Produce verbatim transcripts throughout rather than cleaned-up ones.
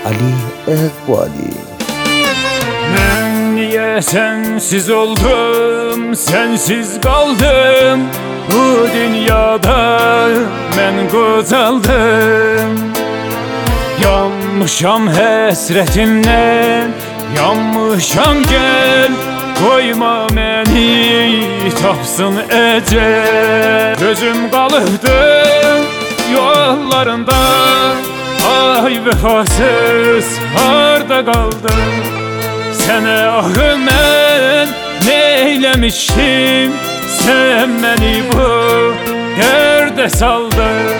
Ali Eğbali. Ben niye sensiz oldum, sensiz kaldım. Bu dünyada ben qocaldım. Yanmışam həsrətindən, yanmışam gel. Koyma məni tapsın əcəl. Gözüm qalıbdı yollarında, ay vəfasız harda qaldın? Sənə ahı mən neyləmişdim, sən məni bu dərdə saldın.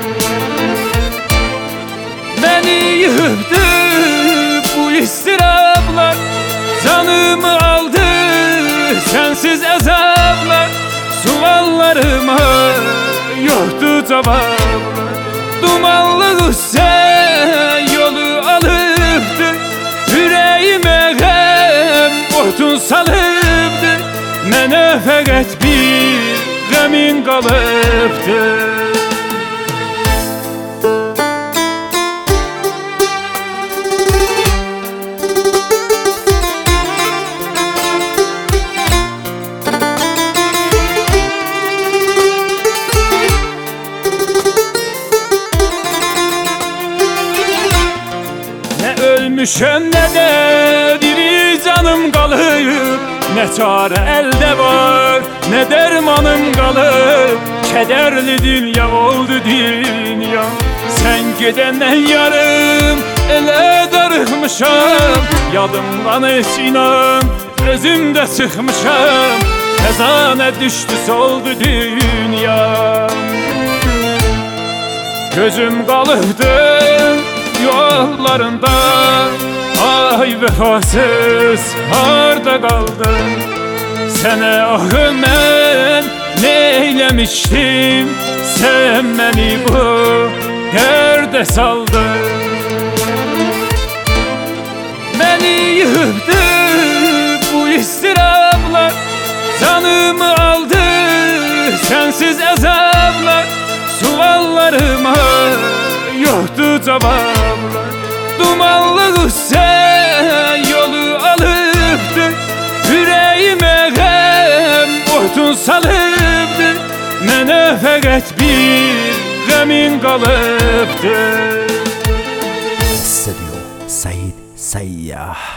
Məni yıxdı bu istirablar, canımı aldı sensiz əzablar. Suallarıma yoxdu cavablar. Dumanlı qüssə yolu alıbdı, ürəyimə qəm otun salıbdı. Mənə fəqət bir qəmin qalıbdı. Ölmüşəm nə də diri canım qalıb, nə çarə əldə var, nə dərmanım qalıb. Kədərli dünya oldu dünya, sən gedəndən yarım elə darıxmışam. Yadımdan heç inan, özümdə çıxmışam. Xəzanə düşdü soldu dünya. Gözüm qalıbdı yollarında, ay vəfasız harda qaldın? Sənə ahı mən neyləmişdim, sən məni bu dərdə saldın. Məni yıxdı bu istirablar, canımı aldı sensiz əzablar. Suallarıma yoxdu cavablar. Dumanlı qüssə yolu alıbdı, ürəyimə qəm otun salıbdı. Mənə fəqət bir qəmin qalıbdı. Stüdyo Said Sayyah.